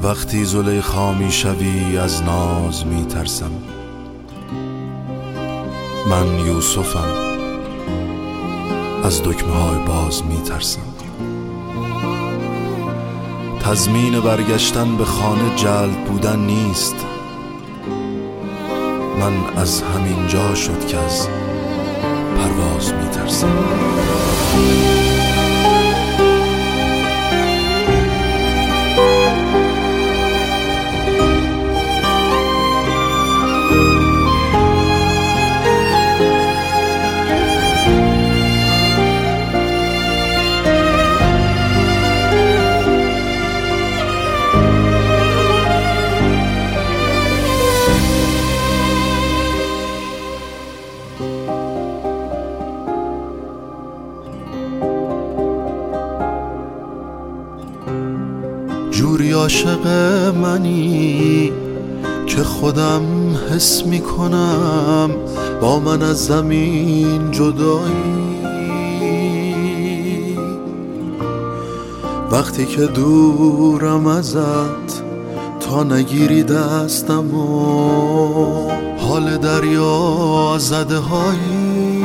وقتی زلیخا می شوی از ناز می ترسم. من یوسفم، از دکمه های باز می ترسم. تضمین برگشتن به خانه جلد بودن نیست. من از همین جا شد که از پرواز می ترسم. جوری عاشق منی که خودم حس می کنم با من از زمین جدایی. وقتی که دورم ازت تا نگیری دستم و حال دریا زده هایی.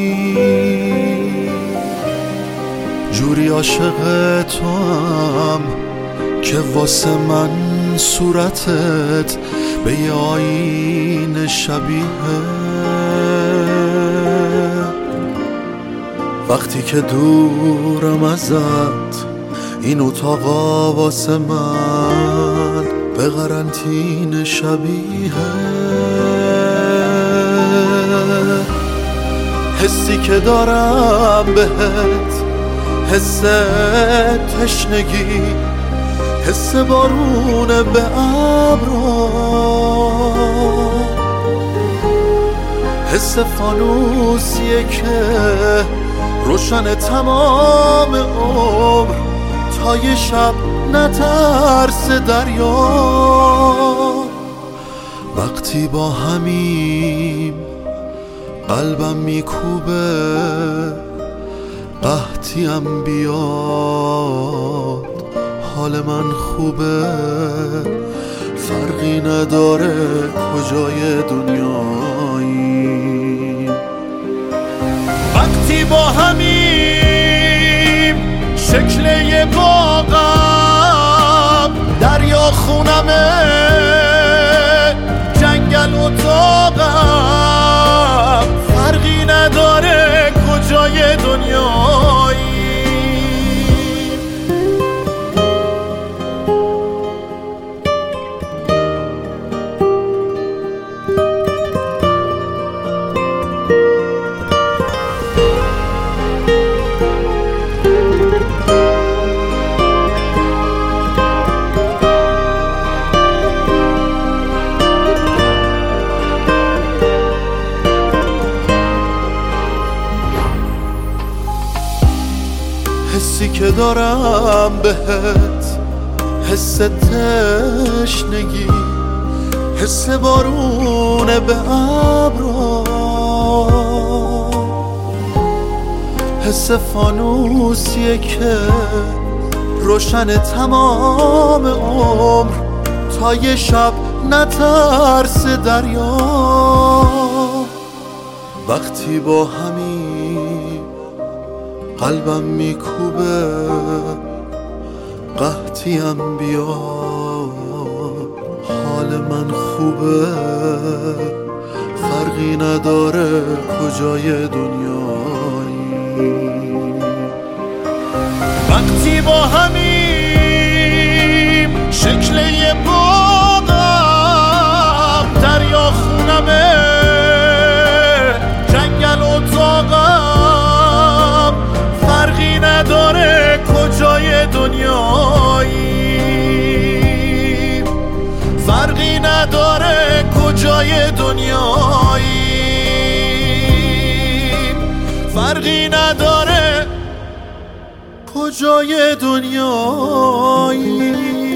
جوری عاشق تو هم که واسه من صورتت به یه آینه شبیه. وقتی که دورم ازت این اتاقا واسه من به قرنطینه شبیه. حسی که دارم بهت حس تشنگی، حس بارون به ابرا، حس فانوسیه که روشن تمام عمر تا یه شب نترس دریا. وقتی با همیم قلبم میکوبه قحطیم بیاد، حال من خوبه فرقی نداره کجای دنیایی. وقتی با همیم شکل یه باغم، دریا خونمه جنگل اتاقم، فرقی نداره کجای دنیایی. حسی که دارم بهت حس تشنگی، حس بارون به ابرا، حس فانوسیه که روشن تمام عمر تا یه شب نترس دریا. وقتی با همین قلبم میکوبه قحطیم بیاد، حال من خوبه فرقی نداره کجای دنیایی. وقتی با همیم شکل یه باغم، دریا خونمه جنگل اتاقم، فرقی نداره کجای دنیایی، فرقی نداره کجای دنیایی، فرقی نداره کجای دنیایی.